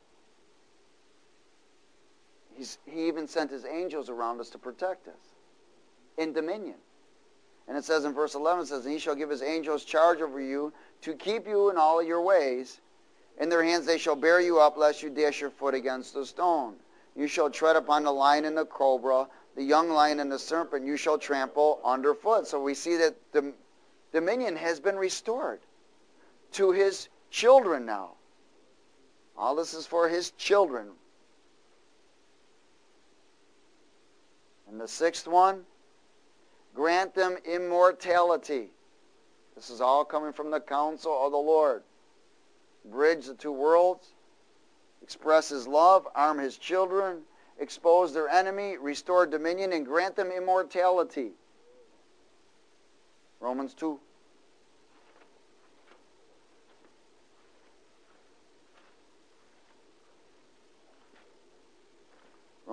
he's, he even sent his angels around us to protect us in dominion. And it says in verse eleven, it says, and he shall give his angels charge over you to keep you in all your ways. In their hands they shall bear you up, lest you dash your foot against a stone. You shall tread upon the lion and the cobra, the young lion and the serpent you shall trample underfoot. So we see that the dominion has been restored to his children now. All this is for his children. And the sixth one, grant them immortality. This is all coming from the counsel of the Lord. Bridge the two worlds, express his love, arm his children, expose their enemy, restore dominion, and grant them immortality. Romans two.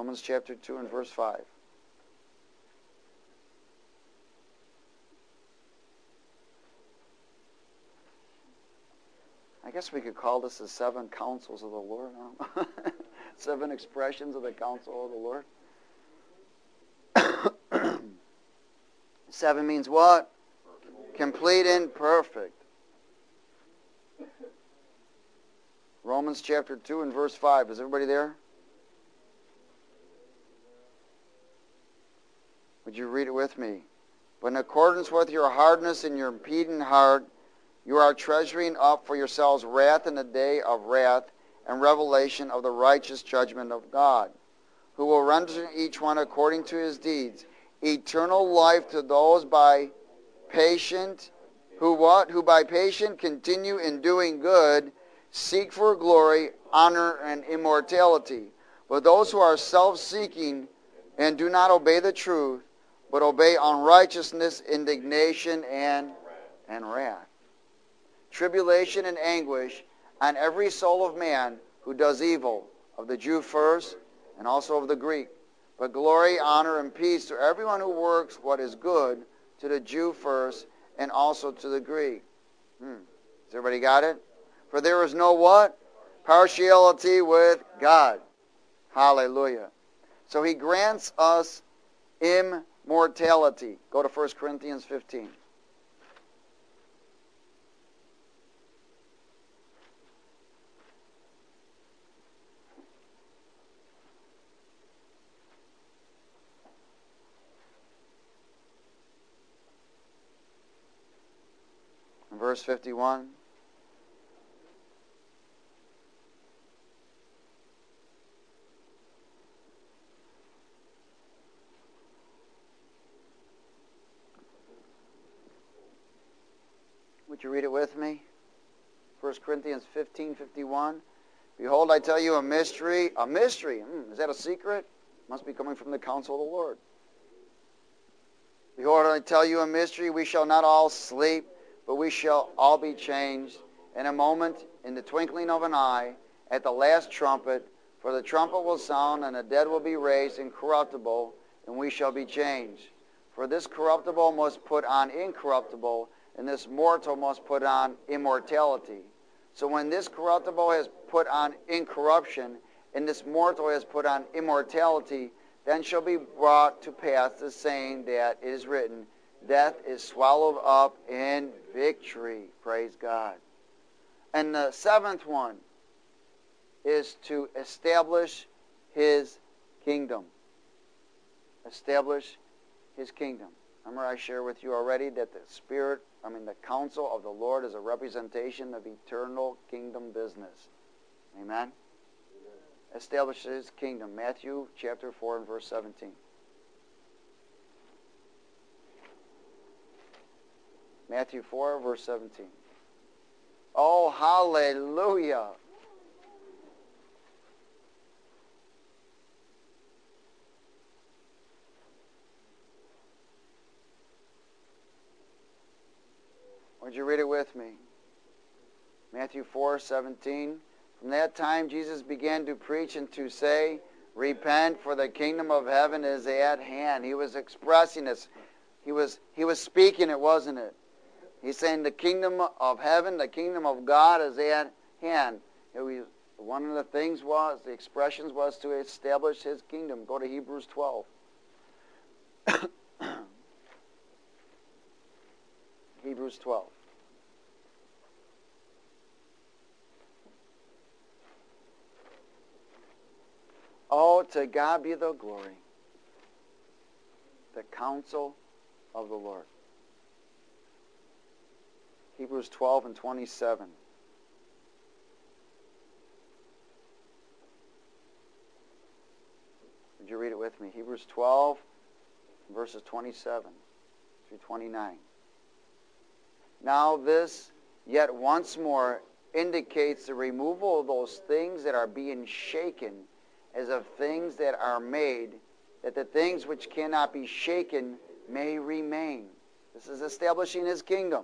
Romans chapter two and verse five. I guess we could call this the seven counsels of the Lord. Huh? Seven expressions of the counsel of the Lord. Seven means what? Complete and perfect. Romans chapter two and verse five. Is everybody there? Would you read it with me? But in accordance with your hardness and your impeding heart, you are treasuring up for yourselves wrath in the day of wrath and revelation of the righteous judgment of God, who will render to each one according to his deeds, eternal life to those by patient, who what? Who by patient continue in doing good, seek for glory, honor, and immortality. But those who are self-seeking and do not obey the truth, but obey unrighteousness, indignation, and, and wrath. Tribulation and anguish on every soul of man who does evil, of the Jew first, and also of the Greek. But glory, honor, and peace to everyone who works what is good, to the Jew first, and also to the Greek. Hmm. Has everybody got it? For there is no what? Partiality with God. Hallelujah. So he grants us immortality. Go to First Corinthians fifteen. Verse fifty-one. Would you read it with me? First Corinthians fifteen fifty-one. Behold, I tell you a mystery. A mystery? Hmm, is that a secret? Must be coming from the counsel of the Lord. Behold, I tell you a mystery. We shall not all sleep, but we shall all be changed in a moment, in the twinkling of an eye, at the last trumpet. For the trumpet will sound, and the dead will be raised incorruptible, and we shall be changed. For this corruptible must put on incorruptible, and this mortal must put on immortality. So when this corruptible has put on incorruption, and this mortal has put on immortality, then shall be brought to pass the saying that it is written, death is swallowed up in victory. Praise God. And the seventh one is to establish his kingdom. Establish his kingdom. Remember I shared with you already that the Spirit, I mean the counsel of the Lord is a representation of eternal kingdom business. Amen? Establish his kingdom. Matthew chapter four and verse seventeen. Matthew four, verse seventeen. Oh, hallelujah. Would you read it with me? Matthew four, seventeen. From that time Jesus began to preach and to say, repent, for the kingdom of heaven is at hand. He was expressing this. He was, he was speaking it, wasn't it? He's saying the kingdom of heaven, the kingdom of God is at hand. It was, one of the things was, the expressions was to establish his kingdom. Go to Hebrews twelve. Hebrews twelve. Oh, to God be the glory. The counsel of the Lord. Hebrews twelve and twenty-seven. Would you read it with me? Hebrews twelve, verses twenty-seven through twenty-nine. Now this, yet once more, indicates the removal of those things that are being shaken as of things that are made, that the things which cannot be shaken may remain. This is establishing his kingdom.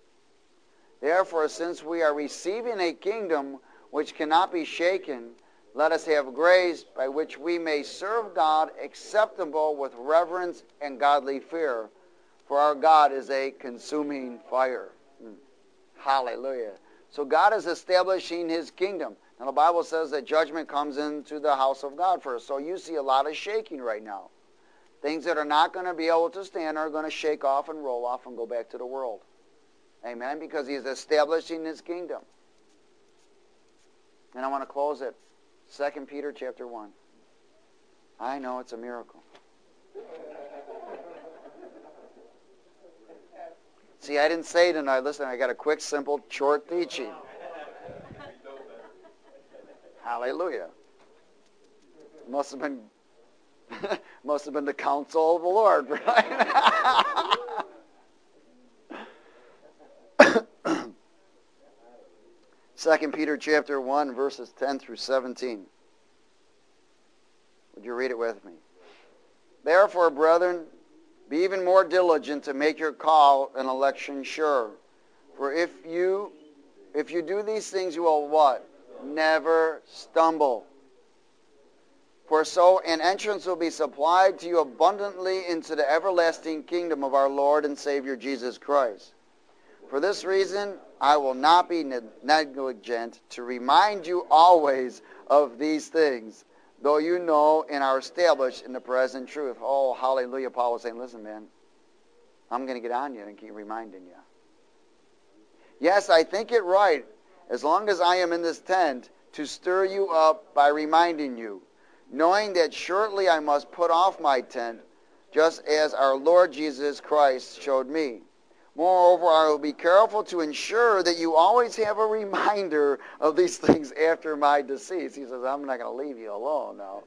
Therefore, since we are receiving a kingdom which cannot be shaken, let us have grace by which we may serve God acceptable with reverence and godly fear. For our God is a consuming fire. Hmm. Hallelujah. So God is establishing his kingdom. Now the Bible says that judgment comes into the house of God first. So you see a lot of shaking right now. Things that are not going to be able to stand are going to shake off and roll off and go back to the world. Amen? Because he's establishing his kingdom. And I want to close it. Second Peter chapter one. I know it's a miracle. See, I didn't say tonight, listen, I got a quick, simple, short teaching. Hallelujah. Must have been must have been the counsel of the Lord, right? Second Peter chapter one, verses ten through seventeen. Would you read it with me? Therefore, brethren, be even more diligent to make your call and election sure. For if you if you do these things, you will what? Never stumble. For so an entrance will be supplied to you abundantly into the everlasting kingdom of our Lord and Savior Jesus Christ. For this reason, I will not be negligent to remind you always of these things, though you know and are established in the present truth. Oh, hallelujah. Paul was saying, listen, man, I'm going to get on you and keep reminding you. Yes, I think it right, as long as I am in this tent, to stir you up by reminding you, knowing that shortly I must put off my tent, just as our Lord Jesus Christ showed me. Moreover, I will be careful to ensure that you always have a reminder of these things after my decease. He says, I'm not going to leave you alone now.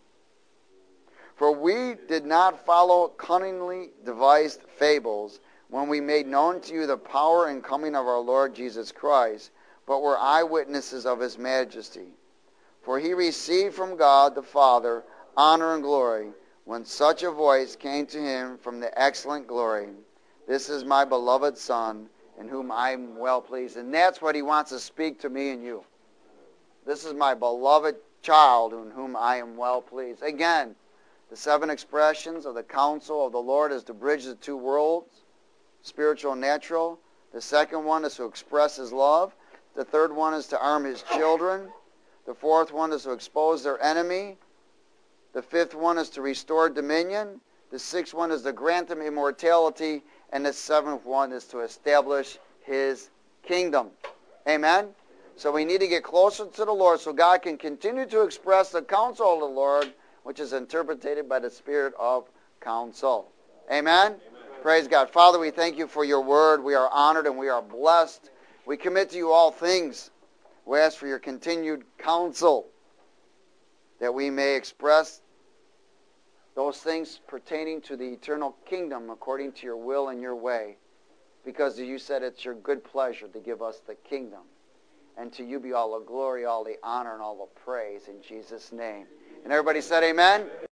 For we did not follow cunningly devised fables when we made known to you the power and coming of our Lord Jesus Christ, but were eyewitnesses of his majesty. For he received from God the Father honor and glory when such a voice came to him from the excellent glory. This is my beloved Son, in whom I am well pleased. And that's what he wants to speak to me and you. This is my beloved child, in whom I am well pleased. Again, the seven expressions of the counsel of the Lord is to bridge the two worlds, spiritual and natural. The second one is to express his love. The third one is to arm his children. The fourth one is to expose their enemy. The fifth one is to restore dominion. The sixth one is to grant them immortality. And the seventh one is to establish his kingdom. Amen? So we need to get closer to the Lord so God can continue to express the counsel of the Lord, which is interpreted by the spirit of counsel. Amen? Amen? Praise God. Father, we thank you for your word. We are honored and we are blessed. We commit to you all things. We ask for your continued counsel that we may express those things pertaining to the eternal kingdom according to your will and your way, because you said it's your good pleasure to give us the kingdom. And to you be all the glory, all the honor, and all the praise in Jesus' name. And everybody said amen?